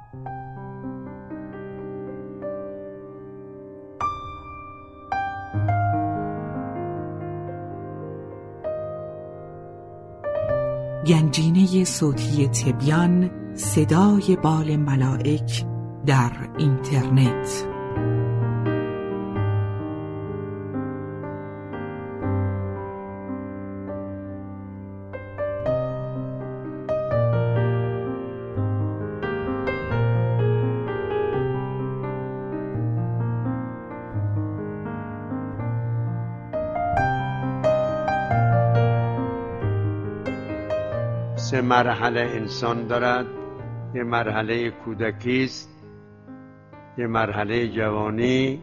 گنجینه صوتی تبیان، صدای بال ملائک در اینترنت. سه مرحله انسان دارد. یه مرحله کودکی است، یه مرحله جوانی،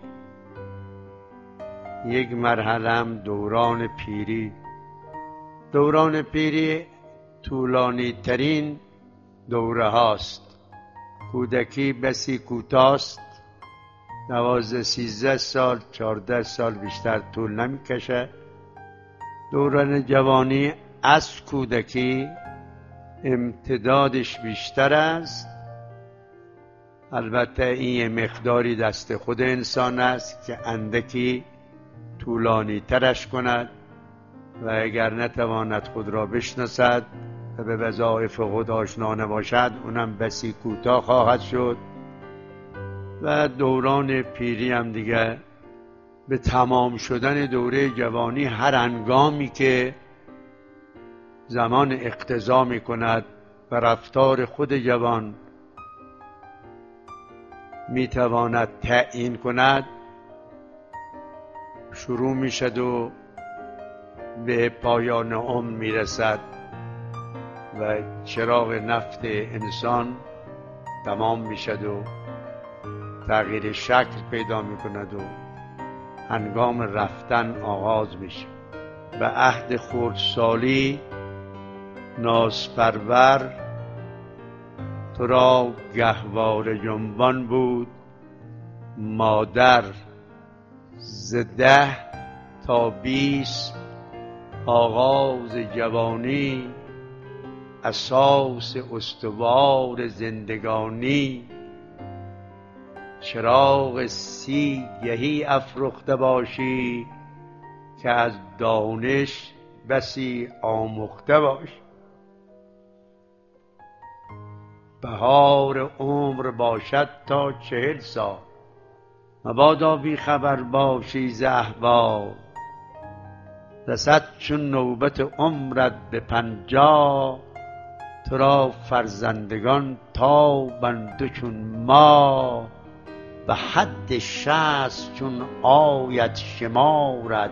یک مرحله هم دوران پیری. دوران پیری طولانی ترین دوره هاست. کودکی بسی کوتاست، 12-13 سال 14 سال بیشتر طول نمی کشه. دوران جوانی از کودکی امتدادش بیشتر است. البته این یه مقداری دست خود انسان است که اندکی طولانی ترش کند و اگر نتواند خود را بشناسد و به وظایف خود آشنا نباشد اونم بسی کوتاه خواهد شد. و دوران پیری هم دیگه به تمام شدن دوره جوانی هر هنگامی که زمان اقتضا می کند و رفتار خود جوان می تواند تعیین کند شروع می شد و به پایان عمر می رسد و چراغ نفت انسان تمام می شد و تغییر شکل پیدا می کند و هنگام رفتن آغاز می شد. به عهد خردسالی نازپرور تو را گهواره جنبان بود مادر. ز 10 تا 20 آغاز جوانی، اساس استوار زندگانی. چراغ 30 گهی افروخته باشی که از دانش بسی آموخته باشی. بهار عمر باشد تا 40 سال، مبادا بی خبر باشی ز احوال. رسد چون نوبت عمرت به 50، تو را فرزندگان تابند چون ما. به حد 60 چون آید شمارد،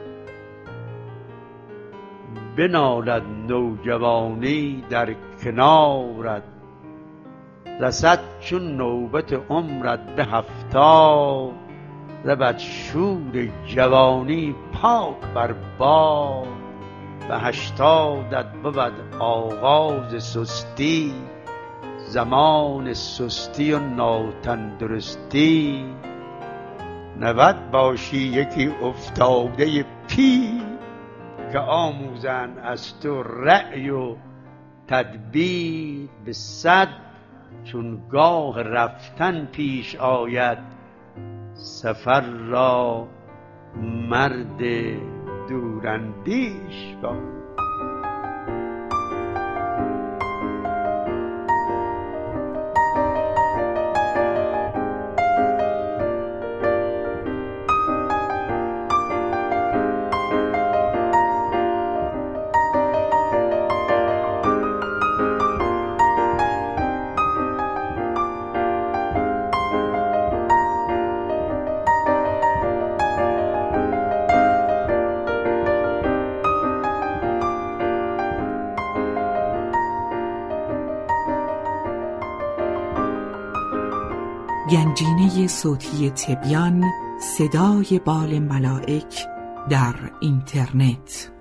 بنالد نوجوانی در کنارت. رسد چون نوبت عمرت به 70، رود شور جوانی پاک بر باد. به 80 بود آغاز سستی، زمان سستی و ناتندرستی. 90 باشی یکی افتاده پیر، که آموزن از تو رأی و تدبیر. به 100 چون گاه رفتن پیش آید، سفر را مرد دوراندیش باید. گنجینه صوتی تبیان، صدای بال ملائک در اینترنت.